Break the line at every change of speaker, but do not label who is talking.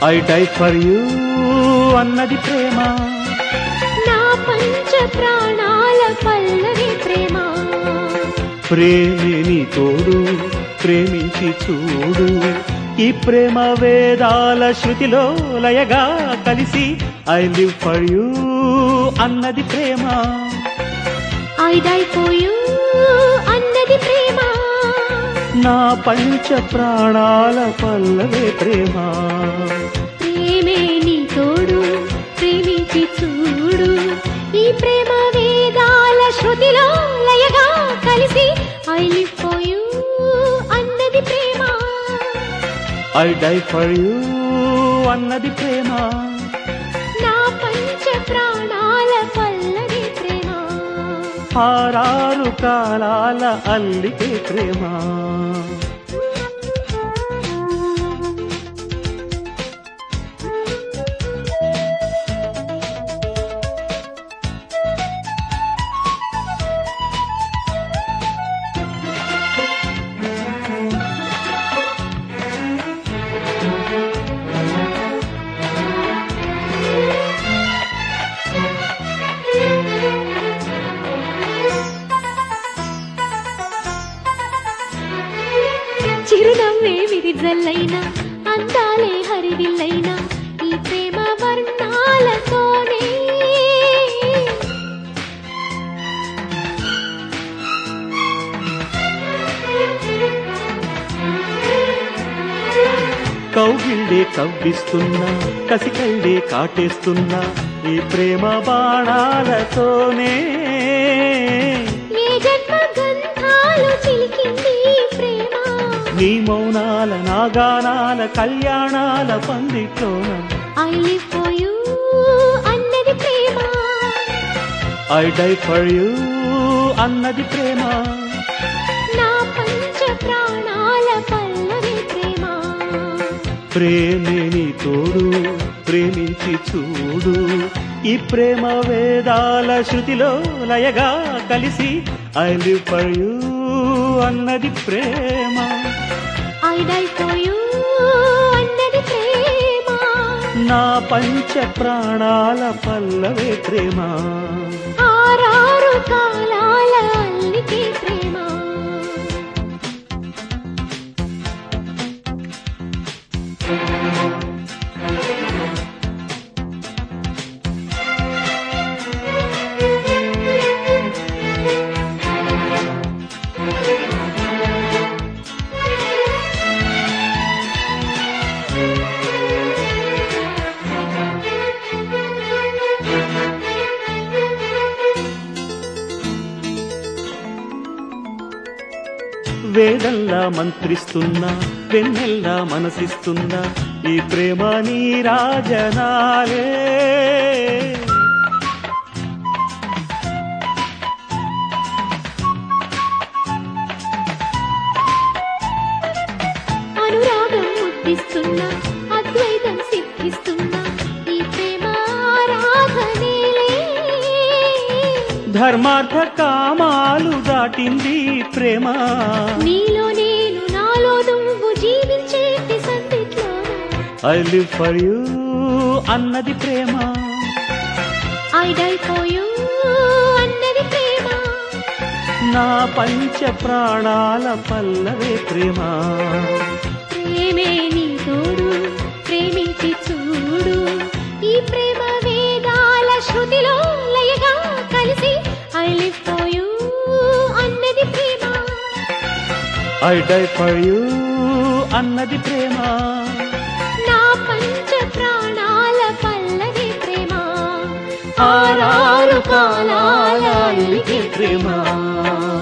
I die for you అన్నది ప్రేమ,
నా పంచ ప్రాణాల పల్లవి ప్రేమ.
ప్రేమే నీ తోడు ప్రేమించి చూడు, ఈ ప్రేమ వేదాల శృతిలో లయగా కలిసి ఐ లివ్ ఫర్ యూ అన్నది ప్రేమ.
ఐ డై ఫర్ యూ అన్నది ప్రేమ,
నా పంచ ప్రాణాల పల్లవే ప్రేమ.
ప్రేమే నీ తోడు ప్రేమించి చూడు, ఈ ప్రేమ వేదాల శృతిలో లయగా కలిసి ఐ లివ్ ఫర్ యూ అన్నది ప్రేమ.
ఐ డై ఫర్ యూ అన్నది ప్రేమ,
నా పంచ ప్రాణాల పల్లవి ప్రేమ.
ఆరారు కాలాల అల్లికే ప్రేమ.
చిరునవ్వే విరిజల్లైనా అందాలే హరివిల్లైనా ఈ ప్రేమ వర్ణాలతోనే.
కౌగిళ్ళే కవ్విస్తున్నా కసికళ్ళే కాటేస్తున్నా ఈ ప్రేమ బాణాలతోనే.
ఏ జన్మ గంధాలు చిలికింది ప్రేమ,
నీ మౌనాల నాగానాల కళ్యాణాల పందిట్లోన
ఐ లివ్ ఫర్ యూ అన్నది ప్రేమ.
ఐ డై ఫర్ యూ అన్నది ప్రేమ,
నా పంచ ప్రాణాల పల్లవి ప్రేమ.
ప్రేమే నీ తోడు ప్రేమించి చూడు, ఈ ప్రేమ వేదాల శృతిలో లయగా కలిసి ఐ లివ్ ఫర్ యూ అన్నది ప్రేమ.
ఐ డై ఫర్ యూ అన్నది ప్రేమ,
నా పంచ ప్రాణాల పల్లవే ప్రేమ.
ఆరారు కాలాల అల్లికే ప్రేమ.
వేదల్లా మంత్రిస్తున్నా వెన్నెల్లా మనసిస్తున్నా ఈ ప్రేమ నీ రాజనాలే.
అనురాగం ముద్దిస్తున్నా అద్వైతం సిద్ధిస్తున్నా ఈ ప్రేమ ఆరాధనేలే.
ధర్మార్థ కామాలు దాటింది ప్రేమ,
నీలో నేను నాలో నువ్వు జీవించేటి సందిట్లో.
ఐ లివ్ ఫర్ యూ అన్నది ప్రేమ,
ఐ డై ఫర్ యూ అన్నది ప్రేమ.
నా పంచ ప్రాణాల పల్లవే ప్రేమ.
ప్రేమే నీ తోడు ప్రేమించి చూడు, ఈ ప్రేమ వేదాల శృతిలో లయగా కలిసి ఐ లివ్ ఫర్ యూ అన్నది ప్రేమ.
ఐ డై ఫర్ యూ అన్నది ప్రేమ,
నా పంచ ప్రాణాల పల్లవి ప్రేమ.
ఆరారు కాలాల అల్లికే ప్రేమ.